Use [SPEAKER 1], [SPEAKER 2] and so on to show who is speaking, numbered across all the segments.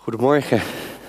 [SPEAKER 1] Goedemorgen.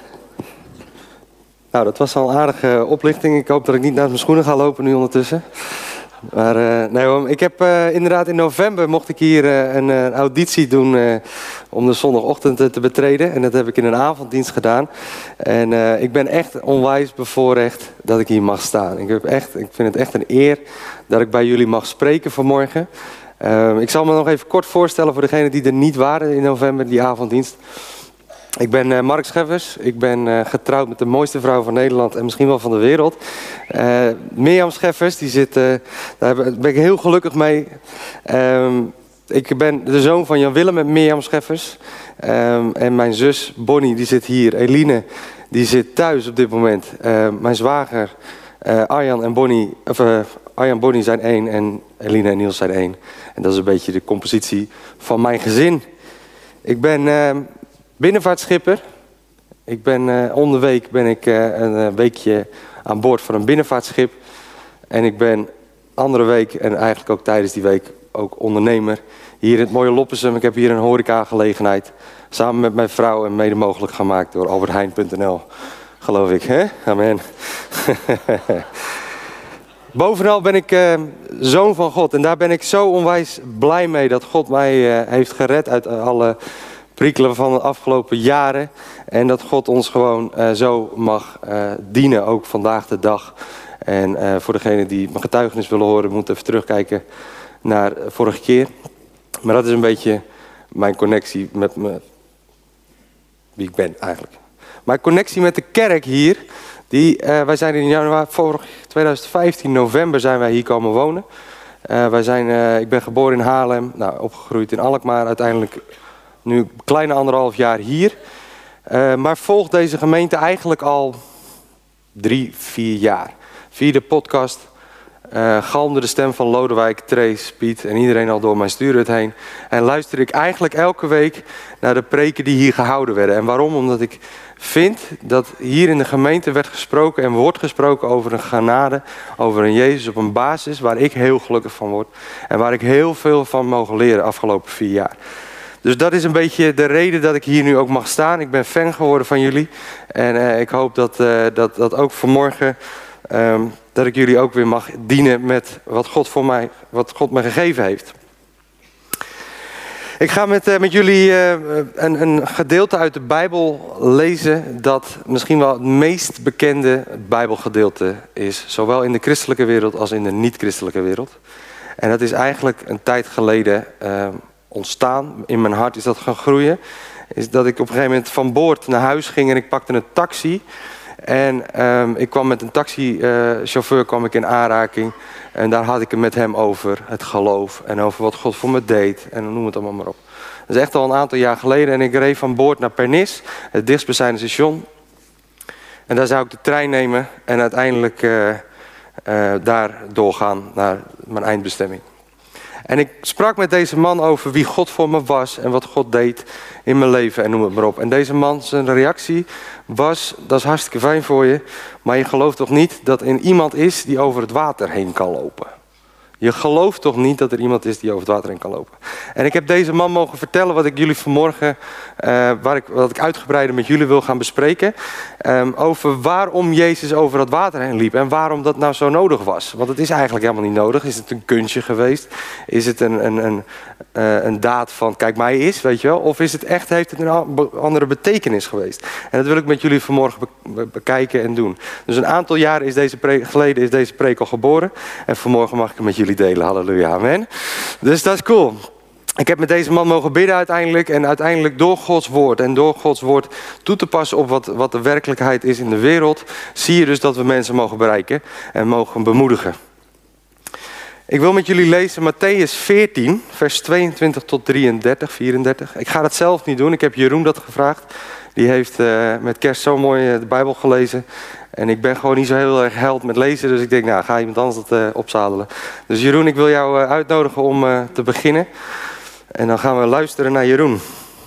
[SPEAKER 1] Nou, dat was al een aardige oplichting. Ik hoop dat ik niet naast mijn schoenen ga lopen nu ondertussen. Maar nee hoor, ik heb inderdaad in november mocht ik hier een auditie doen om de zondagochtend te betreden. En dat heb ik in een avonddienst gedaan. En ik ben echt onwijs bevoorrecht dat ik hier mag staan. Ik vind het echt een eer dat ik bij jullie mag spreken vanmorgen. Ik zal me nog even kort voorstellen voor degenen die er niet waren in november, die avonddienst. Ik ben Mark Scheffers. Ik ben getrouwd met de mooiste vrouw van Nederland en misschien wel van de wereld. Mirjam Scheffers, daar ben ik heel gelukkig mee. Ik ben de zoon van Jan Willem en Mirjam Scheffers. En mijn zus Bonnie, die zit hier. Eline, die zit thuis op dit moment. Mijn zwager Arjan en Bonnie zijn één en Eline en Niels zijn één. En dat is een beetje de compositie van mijn gezin. Ik ben binnenvaartschipper. Om de week ben ik een weekje aan boord van een binnenvaartschip. En ik ben andere week en eigenlijk ook tijdens die week ook ondernemer. Hier in het mooie Loppersum. Ik heb hier een horecagelegenheid samen met mijn vrouw en mede mogelijk gemaakt door albertheijn.nl. Geloof ik, hè? Amen. Bovenal ben ik zoon van God. En daar ben ik zo onwijs blij mee dat God mij heeft gered uit alle prikkelen van de afgelopen jaren. En dat God ons gewoon zo mag dienen, ook vandaag de dag. En voor degenen die mijn getuigenis willen horen, moeten even terugkijken naar vorige keer. Maar dat is een beetje mijn connectie met wie ik ben eigenlijk. Mijn connectie met de kerk hier. Wij zijn in januari, 2015, november zijn wij hier komen wonen. Ik ben geboren in Haarlem, opgegroeid in Alkmaar, uiteindelijk nu een kleine 1,5 jaar hier. Maar volg deze gemeente eigenlijk al 3-4 jaar. Via de podcast galmde de stem van Lodewijk, Trace, Piet en iedereen al door mijn stuurhut heen. En luister ik eigenlijk elke week naar de preken die hier gehouden werden. En waarom? Omdat ik vind dat hier in de gemeente werd gesproken en wordt gesproken over een genade, over een Jezus op een basis waar ik heel gelukkig van word. En waar ik heel veel van mogen leren de afgelopen 4 jaar. Dus dat is een beetje de reden dat ik hier nu ook mag staan. Ik ben fan geworden van jullie. En ik hoop dat ook vanmorgen dat ik jullie ook weer mag dienen met wat God me gegeven heeft. Ik ga met jullie een gedeelte uit de Bijbel lezen dat misschien wel het meest bekende Bijbelgedeelte is. Zowel in de christelijke wereld als in de niet-christelijke wereld. En dat is eigenlijk een tijd geleden ontstaan. In mijn hart is dat gaan groeien. Is dat ik op een gegeven moment van boord naar huis ging en ik pakte een taxi. En ik kwam met een taxichauffeur in aanraking. En daar had ik het met hem over het geloof. En over wat God voor me deed. En noem het allemaal maar op. Dat is echt al een aantal jaar geleden. En ik reed van boord naar Pernis. Het dichtstbijzijnde station. En daar zou ik de trein nemen. En uiteindelijk daar doorgaan naar mijn eindbestemming. En ik sprak met deze man over wie God voor me was en wat God deed in mijn leven en noem het maar op. En deze man, zijn reactie was, dat is hartstikke fijn voor je, maar je gelooft toch niet dat er iemand is die over het water heen kan lopen? Je gelooft toch niet dat er iemand is die over het water heen kan lopen? En ik heb deze man mogen vertellen wat ik jullie vanmorgen, wat ik uitgebreider met jullie wil gaan bespreken. Over waarom Jezus over het water heen liep. En waarom dat nou zo nodig was. Want het is eigenlijk helemaal niet nodig. Is het een kunstje geweest? Is het een daad van kijk mij eens, weet je wel? Of is het echt, heeft het een andere betekenis geweest? En dat wil ik met jullie vanmorgen bekijken en doen. Dus een aantal jaren geleden is deze preek al geboren. En vanmorgen mag ik het met jullie delen. Halleluja, amen. Dus dat is cool. Ik heb met deze man mogen bidden uiteindelijk. En uiteindelijk door Gods woord en door Gods woord toe te passen op wat de werkelijkheid is in de wereld, zie je dus dat we mensen mogen bereiken en mogen bemoedigen. Ik wil met jullie lezen Mattheüs 14, vers 22 tot 34. Ik ga dat zelf niet doen. Ik heb Jeroen dat gevraagd. Die heeft met kerst zo mooi de Bijbel gelezen. En ik ben gewoon niet zo heel erg held met lezen. Dus ik denk, ga iemand anders dat opzadelen. Dus Jeroen, ik wil jou uitnodigen om te beginnen. En dan gaan we luisteren naar Jeroen.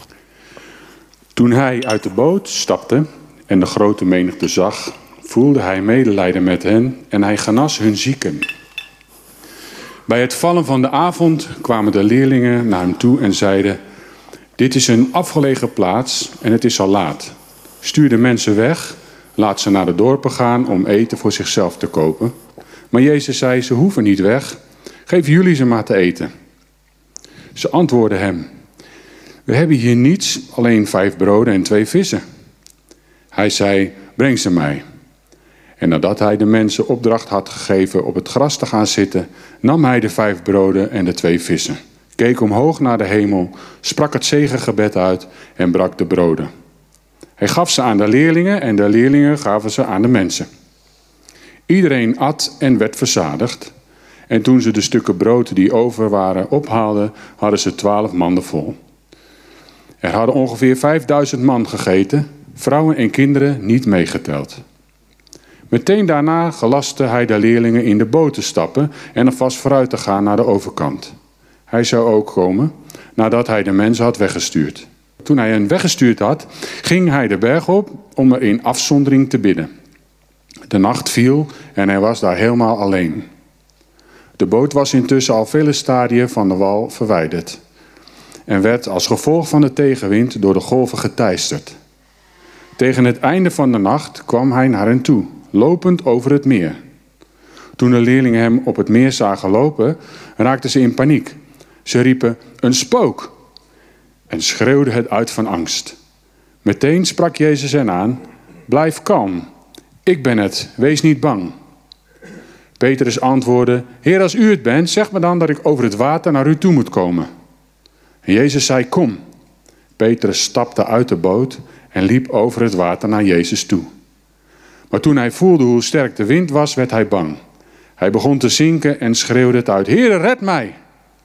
[SPEAKER 2] Toen hij uit de boot stapte en de grote menigte zag, voelde hij medelijden met hen en hij genas hun zieken. Bij het vallen van de avond kwamen de leerlingen naar hem toe en zeiden: dit is een afgelegen plaats en het is al laat. stuur de mensen weg, laat ze naar de dorpen gaan om eten voor zichzelf te kopen. Maar Jezus zei, ze hoeven niet weg, geef jullie ze maar te eten. Ze antwoordden hem, we hebben hier niets, alleen 5 broden en 2 vissen. Hij zei, breng ze mij. En nadat hij de mensen opdracht had gegeven op het gras te gaan zitten, nam hij de 5 broden en de 2 vissen. Keek omhoog naar de hemel, sprak het zegengebed uit en brak de broden. Hij gaf ze aan de leerlingen en de leerlingen gaven ze aan de mensen. Iedereen at en werd verzadigd. En toen ze de stukken brood die over waren ophaalden, hadden ze 12 manden vol. Er hadden ongeveer 5000 man gegeten, vrouwen en kinderen niet meegeteld. Meteen daarna gelastte hij de leerlingen in de boot te stappen en alvast vooruit te gaan naar de overkant. Hij zou ook komen nadat hij de mensen had weggestuurd. Toen hij hen weggestuurd had, ging hij de berg op om er in afzondering te bidden. De nacht viel en hij was daar helemaal alleen. De boot was intussen al vele stadien van de wal verwijderd en werd als gevolg van de tegenwind door de golven geteisterd. Tegen het einde van de nacht kwam hij naar hen toe, lopend over het meer. Toen de leerlingen hem op het meer zagen lopen, raakten ze in paniek. Ze riepen, een spook! En schreeuwden het uit van angst. Meteen sprak Jezus hen aan, blijf kalm, ik ben het, wees niet bang. Petrus antwoordde, Heer, als u het bent, zeg me dan dat ik over het water naar u toe moet komen. En Jezus zei, kom. Petrus stapte uit de boot en liep over het water naar Jezus toe. Maar toen hij voelde hoe sterk de wind was, werd hij bang. Hij begon te zinken en schreeuwde het uit, Heer, red mij!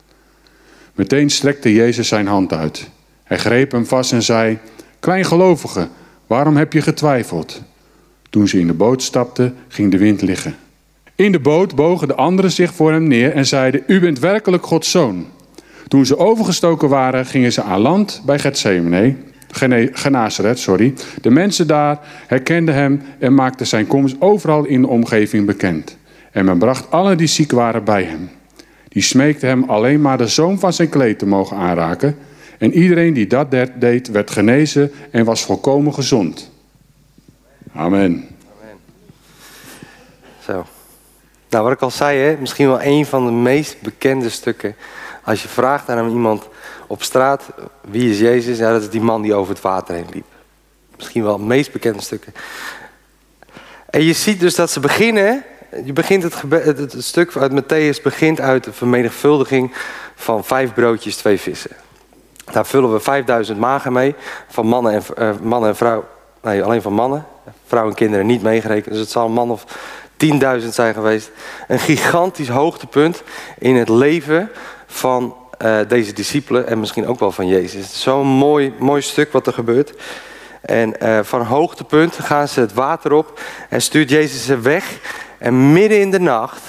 [SPEAKER 2] Meteen strekte Jezus zijn hand uit. Hij greep hem vast en zei, kleingelovige, waarom heb je getwijfeld? Toen ze in de boot stapten, ging de wind liggen. In de boot bogen de anderen zich voor hem neer en zeiden, u bent werkelijk Gods zoon. Toen ze overgestoken waren, gingen ze aan land bij Genazaret. De mensen daar herkenden hem en maakten zijn komst overal in de omgeving bekend. En men bracht allen die ziek waren bij hem. Die smeekte hem alleen maar de zoom van zijn kleed te mogen aanraken. En iedereen die dat deed, werd genezen en was volkomen gezond. Amen.
[SPEAKER 1] Amen. Zo. Nou, wat ik al zei, hè, misschien wel een van de meest bekende stukken. Als je vraagt aan iemand op straat, wie is Jezus? Ja, dat is die man die over het water heen liep. Misschien wel het meest bekende stukken. En je ziet dus dat ze beginnen. Je begint het stuk uit Mattheüs begint uit de vermenigvuldiging van 5 broodjes, 2 vissen. Daar vullen we 5000 magen mee. Van mannen en vrouwen. Nee, alleen van mannen. Vrouwen en kinderen niet meegerekend. Dus het zal een man of 10.000 zijn geweest. Een gigantisch hoogtepunt in het leven van deze discipelen. En misschien ook wel van Jezus. Het is zo'n mooi stuk wat er gebeurt. En van hoogtepunt gaan ze het water op. En stuurt Jezus ze weg. En midden in de nacht,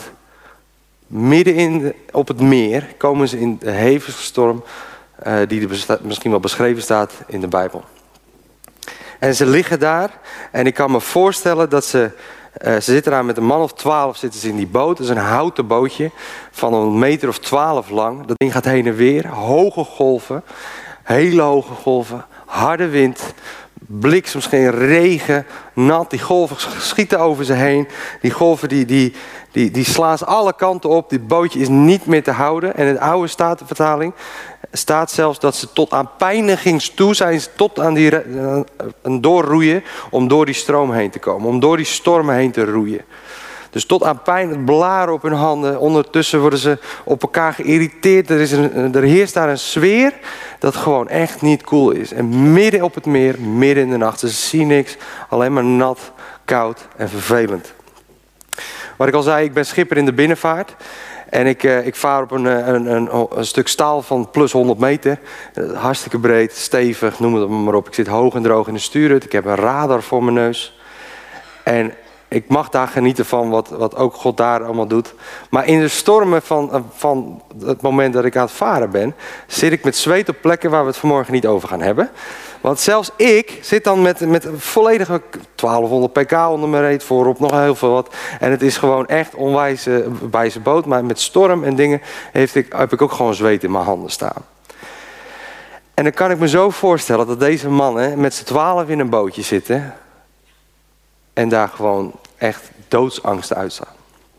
[SPEAKER 1] op het meer, komen ze in de hevigste storm die misschien wel beschreven staat in de Bijbel. En ze liggen daar en ik kan me voorstellen dat ze zitten daar met een man of 12 zitten ze in die boot. Dat is een houten bootje van een meter of 12 lang. Dat ding gaat heen en weer, hoge golven, hele hoge golven, harde wind. Bliksems, geen regen, nat, die golven schieten over ze heen. Die golven die slaan ze alle kanten op. Dit bootje is niet meer te houden. En in de oude Statenvertaling staat zelfs dat ze tot aan pijnigings toe zijn. Tot aan een doorroeien om door die stroom heen te komen. Om door die stormen heen te roeien. Dus tot aan pijn, het blaren op hun handen. Ondertussen worden ze op elkaar geïrriteerd. Er heerst daar een sfeer dat gewoon echt niet cool is. En midden op het meer, midden in de nacht. Ze zien niks, alleen maar nat, koud en vervelend. Wat ik al zei, ik ben schipper in de binnenvaart. En ik vaar op een stuk staal van plus 100 meter. Hartstikke breed, stevig, noem het maar op. Ik zit hoog en droog in de stuurhut. Ik heb een radar voor mijn neus. En ik mag daar genieten van wat ook God daar allemaal doet. Maar in de stormen van het moment dat ik aan het varen ben, zit ik met zweet op plekken waar we het vanmorgen niet over gaan hebben. Want zelfs ik zit dan met een volledige 1200 pk onder mijn reet, voorop nog heel veel wat. En het is gewoon echt onwijs wijze boot. Maar met storm en dingen heb ik ook gewoon zweet in mijn handen staan. En dan kan ik me zo voorstellen dat deze mannen met z'n 12 in een bootje zitten. En daar gewoon echt doodsangst uitstaan.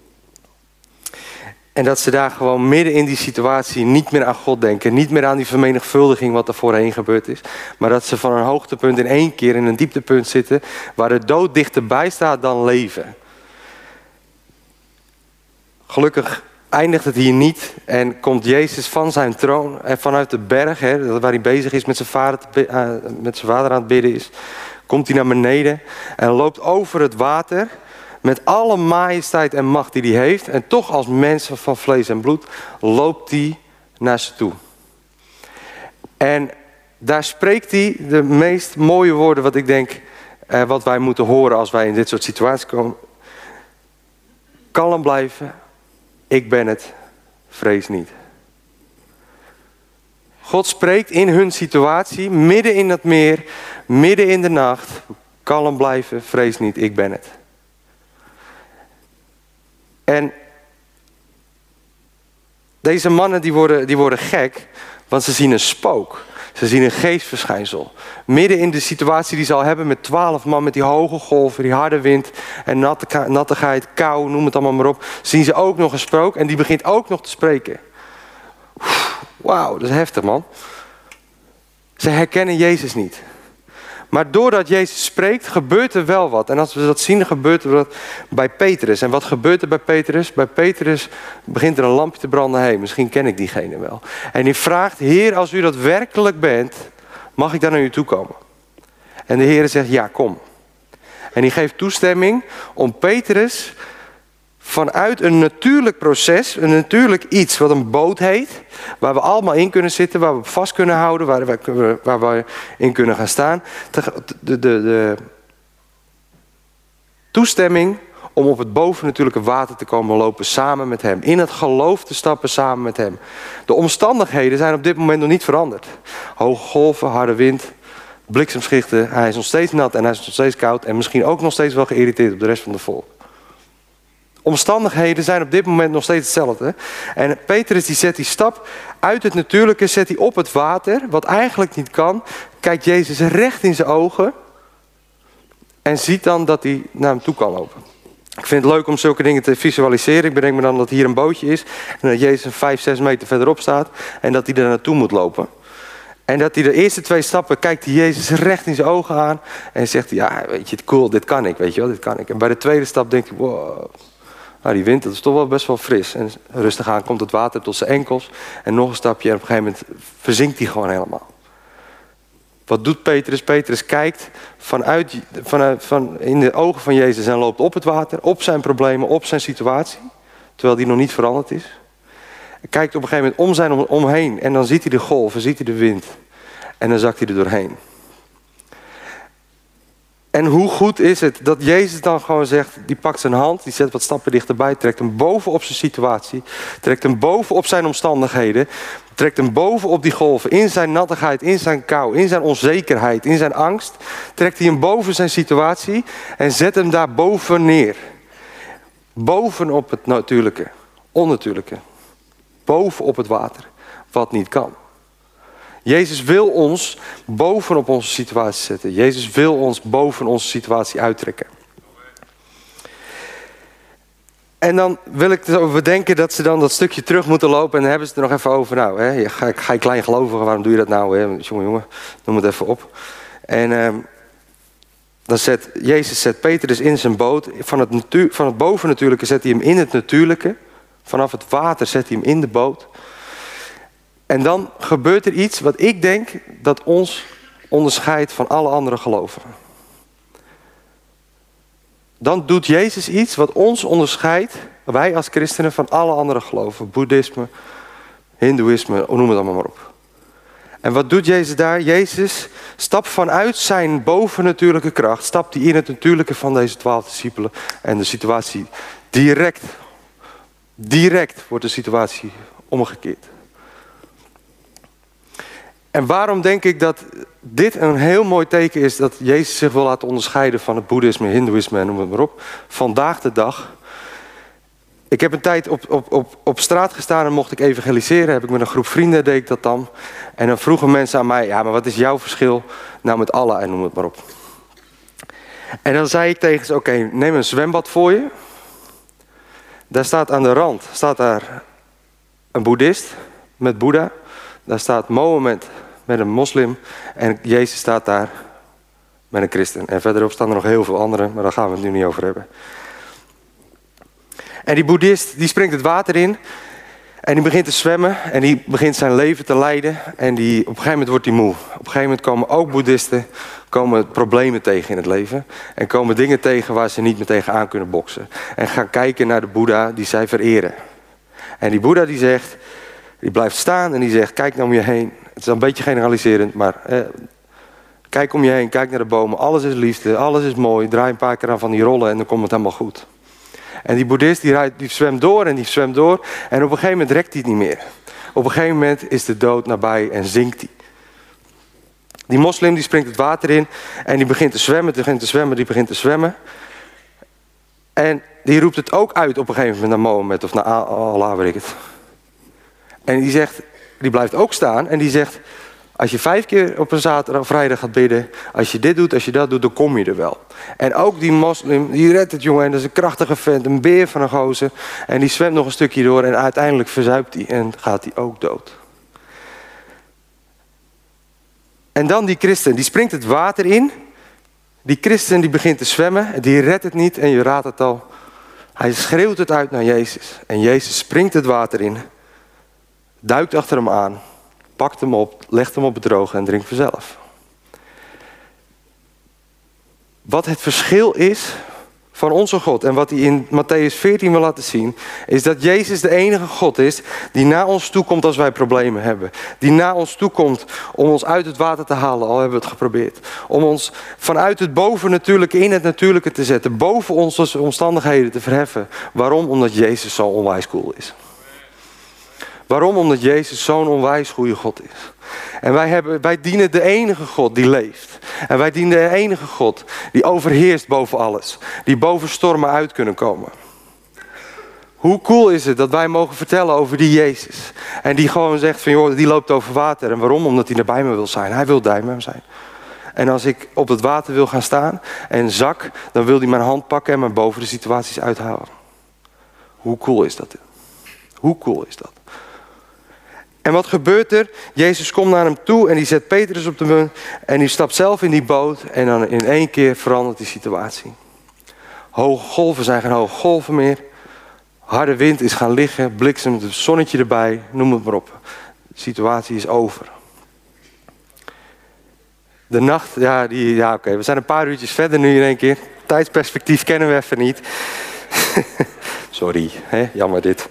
[SPEAKER 1] En dat ze daar gewoon midden in die situatie niet meer aan God denken. Niet meer aan die vermenigvuldiging wat er voorheen gebeurd is. Maar dat ze van een hoogtepunt in één keer in een dieptepunt zitten. Waar de dood dichterbij staat dan leven. Gelukkig eindigt het hier niet. En komt Jezus van zijn troon en vanuit de berg. Waar hij bezig is met zijn vader aan het bidden is. Komt hij naar beneden en loopt over het water. Met alle majesteit en macht die hij heeft. En toch als mens van vlees en bloed loopt hij naar ze toe. En daar spreekt hij de meest mooie woorden wat ik denk wat wij moeten horen als wij in dit soort situaties komen. Kalm blijven. Ik ben het. Vrees niet. God spreekt in hun situatie, midden in het meer, midden in de nacht. Kalm blijven. Vrees niet. Ik ben het. En deze mannen die worden gek, want ze zien een spook. Ze zien een geestverschijnsel. Midden in de situatie die ze al hebben met 12 man, met die hoge golven, die harde wind en nattigheid, kou, noem het allemaal maar op. Zien ze ook nog een spook en die begint ook nog te spreken. Wauw, dat is heftig, man. Ze herkennen Jezus niet. Maar doordat Jezus spreekt, gebeurt er wel wat. En als we dat zien, gebeurt er wat bij Petrus. En wat gebeurt er bij Petrus? Bij Petrus begint er een lampje te branden. Hey, misschien ken ik diegene wel. En hij vraagt, Heer, als u dat werkelijk bent, mag ik daar naar u toe komen? En de Heer zegt, ja, kom. En hij geeft toestemming om Petrus vanuit een natuurlijk proces, een natuurlijk iets wat een boot heet, waar we allemaal in kunnen zitten, waar we vast kunnen houden, waar we in kunnen gaan staan. De toestemming om op het bovennatuurlijke water te komen lopen samen met hem. In het geloof te stappen samen met hem. De omstandigheden zijn op dit moment nog niet veranderd. Hoge golven, harde wind, bliksemschichten. Hij is nog steeds nat en hij is nog steeds koud en misschien ook nog steeds wel geïrriteerd op de rest van de volk. Omstandigheden zijn op dit moment nog steeds hetzelfde. En Petrus die zet die stap uit het natuurlijke, zet hij op het water, wat eigenlijk niet kan. Kijkt Jezus recht in zijn ogen en ziet dan dat hij naar hem toe kan lopen. Ik vind het leuk om zulke dingen te visualiseren. Ik bedenk me dan dat hier een bootje is en dat Jezus 5-6 meter verderop staat en dat hij er naartoe moet lopen. En dat hij de eerste 2 stappen kijkt hij Jezus recht in zijn ogen aan en zegt hij, ja, weet je, cool, dit kan ik, weet je wel, dit kan ik. En bij de tweede stap denkt hij, wow. Nou, die wind, dat is toch wel best wel fris. En rustig aan komt het water tot zijn enkels. En nog een stapje en op een gegeven moment verzinkt hij gewoon helemaal. Wat doet Petrus? Petrus kijkt in de ogen van Jezus en loopt op het water. Op zijn problemen, op zijn situatie. Terwijl die nog niet veranderd is. Hij kijkt op een gegeven moment omheen. En dan ziet hij de golven, ziet hij de wind. En dan zakt hij er doorheen. En hoe goed is het dat Jezus dan gewoon zegt, die pakt zijn hand, die zet wat stappen dichterbij, trekt hem boven op zijn situatie, trekt hem boven op zijn omstandigheden, trekt hem boven op die golven, in zijn nattigheid, in zijn kou, in zijn onzekerheid, in zijn angst, trekt hij hem boven zijn situatie en zet hem daar boven neer. Bovenop het natuurlijke, onnatuurlijke, bovenop het water, wat niet kan. Jezus wil ons bovenop onze situatie zetten. Jezus wil ons boven onze situatie uittrekken. En dan wil ik erover bedenken dat ze dan dat stukje terug moeten lopen. En dan hebben ze het er nog even over. Nou, hè, ga je kleingelovige, waarom doe je dat nou? Hè? Jongen, noem het even op. En dan Jezus zet Petrus in zijn boot. Van het bovennatuurlijke zet hij hem in het natuurlijke. Vanaf het water zet hij hem in de boot. En dan gebeurt er iets wat ik denk dat ons onderscheidt van alle andere geloven. Dan doet Jezus iets wat ons onderscheidt, wij als christenen, van alle andere geloven. Boeddhisme, hindoeïsme, noem het allemaal maar op. En wat doet Jezus daar? Jezus stapt vanuit zijn bovennatuurlijke kracht, stapt hij in het natuurlijke van deze 12 discipelen. En de situatie direct wordt de situatie omgekeerd. En waarom denk ik dat dit een heel mooi teken is dat Jezus zich wil laten onderscheiden van het boeddhisme, hindoeïsme en noem het maar op. Vandaag de dag Ik heb een tijd op straat gestaan en mocht ik evangeliseren. Heb ik met een groep vrienden, deed ik dat dan. En dan vroegen mensen aan mij, ja, maar wat is jouw verschil nou met Allah en noem het maar op. En dan zei ik tegen ze, oké, neem een zwembad voor je. Daar staat aan de rand, staat daar een boeddhist met Boeddha. Daar staat Mohammed met een moslim. En Jezus staat daar met een christen. En verderop staan er nog heel veel anderen, maar daar gaan we het nu niet over hebben. En die boeddhist, die springt het water in. En die begint te zwemmen. En die begint zijn leven te leiden. En op een gegeven moment wordt hij moe. Op een gegeven moment komen ook boeddhisten problemen tegen in het leven. En komen dingen tegen waar ze niet meer tegenaan kunnen boksen. En gaan kijken naar de Boeddha die zij vereren. En die Boeddha die blijft staan en die zegt, kijk nou om je heen. Het is een beetje generaliserend, maar kijk om je heen, kijk naar de bomen. Alles is liefde, alles is mooi. Draai een paar keer aan van die rollen en dan komt het helemaal goed. En die boeddhist die zwemt door en die zwemt door. En op een gegeven moment rekt hij het niet meer. Op een gegeven moment is de dood nabij en zinkt hij. Die moslim die springt het water in en die begint te zwemmen. En die roept het ook uit op een gegeven moment naar Mohammed of naar Allah, weet ik het. En die blijft ook staan en die zegt, als je 5 keer op een zaterdag of vrijdag gaat bidden, als je dit doet, als je dat doet, dan kom je er wel. En ook die moslim, die redt het, jongen. En dat is een krachtige vent, een beer van een gozer. En die zwemt nog een stukje door en uiteindelijk verzuipt hij en gaat hij ook dood. En dan die christen, die springt het water in. Die christen die begint te zwemmen, die redt het niet en je raadt het al. Hij schreeuwt het uit naar Jezus. En Jezus springt het water in, duikt achter hem aan, pakt hem op, legt hem op het droge en drinkt vanzelf. Wat het verschil is van onze God en wat hij in Matthäus 14 wil laten zien, is dat Jezus de enige God is die naar ons toe komt als wij problemen hebben. Die naar ons toe komt om ons uit het water te halen, al hebben we het geprobeerd. Om ons vanuit het bovennatuurlijke in het natuurlijke te zetten, boven onze omstandigheden te verheffen. Waarom? Omdat Jezus zo onwijs cool is. Waarom? Omdat Jezus zo'n onwijs goede God is. En wij dienen de enige God die leeft. En wij dienen de enige God die overheerst boven alles. Die boven stormen uit kunnen komen. Hoe cool is het dat wij mogen vertellen over die Jezus. En die gewoon zegt van, joh, die loopt over water. En waarom? Omdat hij bij me wil zijn. Hij wil bij me zijn. En als ik op het water wil gaan staan en zak, dan wil hij mijn hand pakken en me boven de situaties uithalen. Hoe cool is dat? Hoe cool is dat? En wat gebeurt er? Jezus komt naar hem toe en die zet Petrus op de munt. En die stapt zelf in die boot. En dan in 1 keer verandert die situatie. Hoge golven zijn geen hoge golven meer. Harde wind is gaan liggen. Bliksem, het zonnetje erbij. Noem het maar op. De situatie is over. De nacht, oké. We zijn een paar uurtjes verder nu in 1 keer. Tijdsperspectief kennen we even niet. Sorry, jammer dit.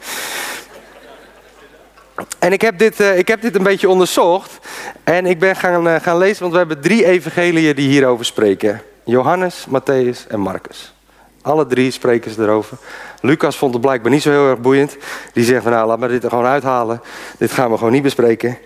[SPEAKER 1] En ik heb dit een beetje onderzocht. En ik ben gaan lezen, want we hebben 3 evangeliën die hierover spreken. Johannes, Matthäus en Marcus. Alle 3 spreken ze erover. Lucas vond het blijkbaar niet zo heel erg boeiend. Die zegt van, laat maar dit er gewoon uithalen. Dit gaan we gewoon niet bespreken.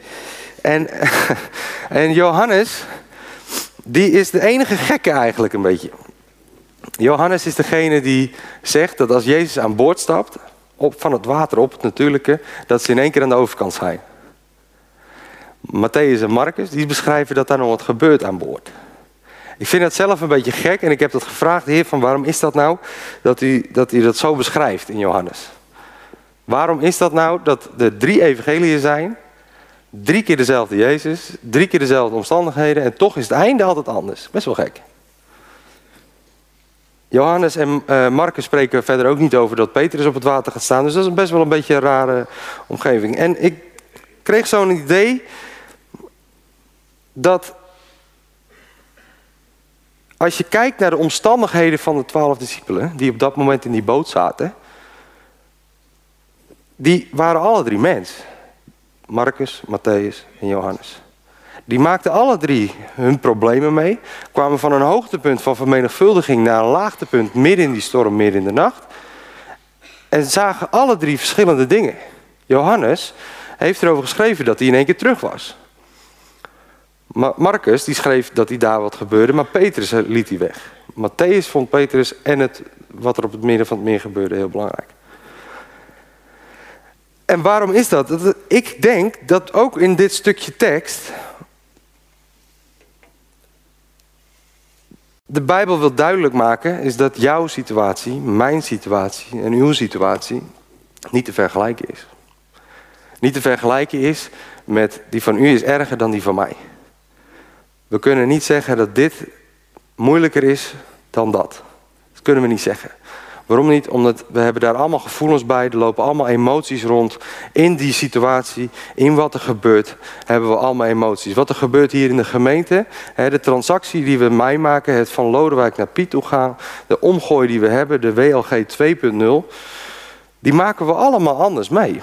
[SPEAKER 1] En Johannes, die is de enige gekke eigenlijk een beetje. Johannes is degene die zegt dat als Jezus aan boord stapt, van het water op het natuurlijke, dat ze in 1 keer aan de overkant zijn. Matthäus en Marcus, die beschrijven dat daar nog wat gebeurt aan boord. Ik vind dat zelf een beetje gek en ik heb dat gevraagd, Heer, van waarom is dat nou dat u dat zo beschrijft in Johannes? Waarom is dat nou dat er 3 evangeliën zijn, 3 keer dezelfde Jezus, 3 keer dezelfde omstandigheden en toch is het einde altijd anders? Best wel gek. Johannes en Marcus spreken verder ook niet over dat Petrus op het water gaat staan. Dus dat is best wel een beetje een rare omgeving. En ik kreeg zo'n idee dat als je kijkt naar de omstandigheden van de 12 discipelen die op dat moment in die boot zaten, die waren alle 3 mens. Marcus, Matthäus en Johannes. Die maakten alle 3 hun problemen mee. Kwamen van een hoogtepunt van vermenigvuldiging naar een laagtepunt midden in die storm, midden in de nacht. En zagen alle 3 verschillende dingen. Johannes heeft erover geschreven dat hij in 1 keer terug was. Marcus die schreef dat hij daar wat gebeurde, maar Petrus liet hij weg. Matthäus vond Petrus en wat er op het midden van het meer gebeurde heel belangrijk. En waarom is dat? Ik denk dat ook in dit stukje tekst de Bijbel wil duidelijk maken is dat jouw situatie, mijn situatie en uw situatie niet te vergelijken is. Niet te vergelijken is met die van u is erger dan die van mij. We kunnen niet zeggen dat dit moeilijker is dan dat. Dat kunnen we niet zeggen. Waarom niet? Omdat we hebben daar allemaal gevoelens bij. Er lopen allemaal emoties rond. In die situatie, in wat er gebeurt, hebben we allemaal emoties. Wat er gebeurt hier in de gemeente, de transactie die we meemaken, het van Lodewijk naar Piet toe gaan, de omgooi die we hebben, de WLG 2.0, die maken we allemaal anders mee.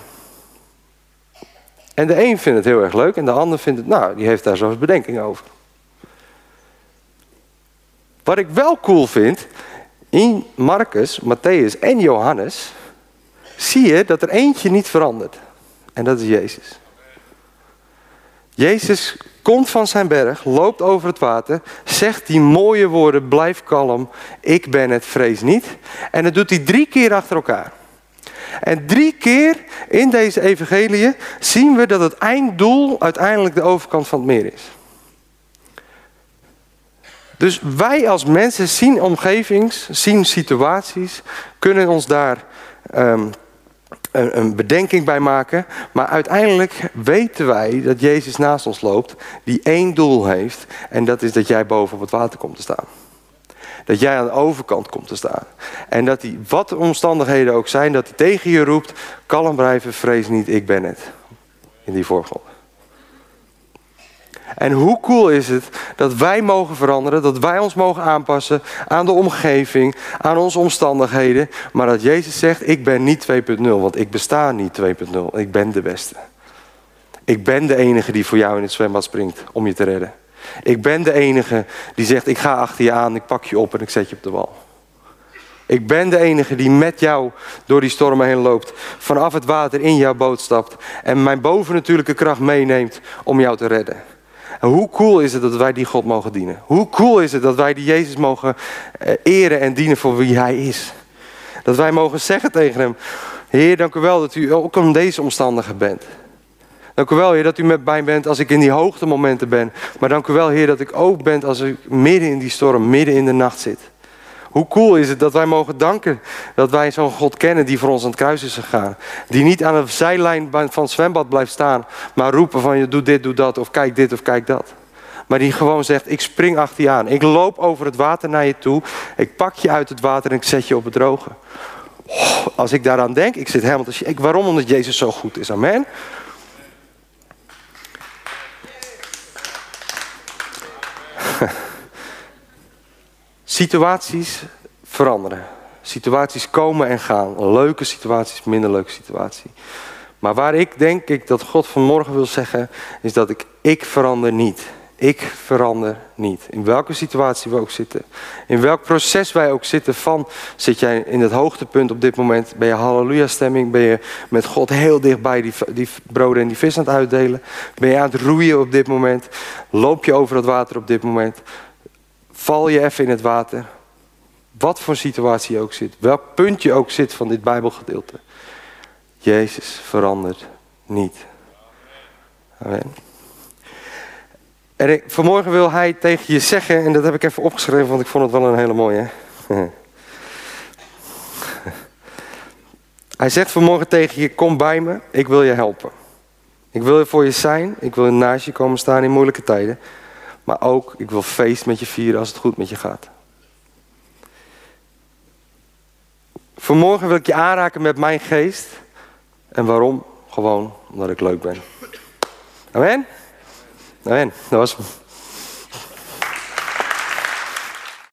[SPEAKER 1] En de een vindt het heel erg leuk en de ander vindt het, die heeft daar zo'n bedenking over. Wat ik wel cool vind, in Marcus, Matthäus en Johannes zie je dat er eentje niet verandert. En dat is Jezus. Jezus komt van zijn berg, loopt over het water, zegt die mooie woorden, blijf kalm, ik ben het, vrees niet. En dat doet hij 3 keer achter elkaar. En 3 keer in deze evangeliën zien we dat het einddoel uiteindelijk de overkant van het meer is. Dus wij als mensen zien omgevings, zien situaties, kunnen ons daar een bedenking bij maken. Maar uiteindelijk weten wij dat Jezus naast ons loopt, die 1 doel heeft. En dat is dat jij boven op het water komt te staan. Dat jij aan de overkant komt te staan. En dat hij, wat de omstandigheden ook zijn, dat hij tegen je roept, kalm blijven, vrees niet, ik ben het. In die volgorde. En hoe cool is het dat wij mogen veranderen, dat wij ons mogen aanpassen aan de omgeving, aan onze omstandigheden. Maar dat Jezus zegt, ik ben niet 2.0, want ik besta niet 2.0. Ik ben de beste. Ik ben de enige die voor jou in het zwembad springt om je te redden. Ik ben de enige die zegt, ik ga achter je aan, ik pak je op en ik zet je op de wal. Ik ben de enige die met jou door die stormen heen loopt, vanaf het water in jouw boot stapt en mijn bovennatuurlijke kracht meeneemt om jou te redden. En hoe cool is het dat wij die God mogen dienen? Hoe cool is het dat wij die Jezus mogen eren en dienen voor wie hij is? Dat wij mogen zeggen tegen hem, Heer, dank u wel dat u ook in deze omstandigheden bent. Dank u wel, Heer, dat u met mij bent als ik in die hoogtemomenten ben. Maar dank u wel, Heer, dat ik ook ben als ik midden in die storm, midden in de nacht zit. Hoe cool is het dat wij mogen danken dat wij zo'n God kennen die voor ons aan het kruis is gegaan. Die niet aan de zijlijn van het zwembad blijft staan, maar roepen van je doe dit, doe dat, of kijk dit of kijk dat. Maar die gewoon zegt, ik spring achter je aan. Ik loop over het water naar je toe. Ik pak je uit het water en ik zet je op het droge. Oh, als ik daaraan denk, ik zit helemaal te shake. Waarom? Omdat Jezus zo goed is. Amen. Situaties veranderen. Situaties komen en gaan. Leuke situaties, minder leuke situaties. Maar waar ik denk dat God vanmorgen wil zeggen, is dat ik verander niet. Ik verander niet. In welke situatie we ook zitten. In welk proces wij ook zitten zit jij in het hoogtepunt op dit moment. Ben je halleluja stemming. Ben je met God heel dichtbij die broden en die vis aan het uitdelen. Ben je aan het roeien op dit moment. Loop je over het water op dit moment. Val je even in het water. Wat voor situatie je ook zit. Welk punt je ook zit van dit Bijbelgedeelte. Jezus verandert niet. Amen. En vanmorgen wil hij tegen je zeggen, en dat heb ik even opgeschreven, want ik vond het wel een hele mooie. Hij zegt vanmorgen tegen je, kom bij me, ik wil je helpen. Ik wil er voor je zijn, ik wil naast je komen staan in moeilijke tijden. Maar ook, ik wil feest met je vieren als het goed met je gaat. Vanmorgen wil ik je aanraken met mijn geest. En waarom? Gewoon omdat ik leuk ben. Amen? Amen. Dat was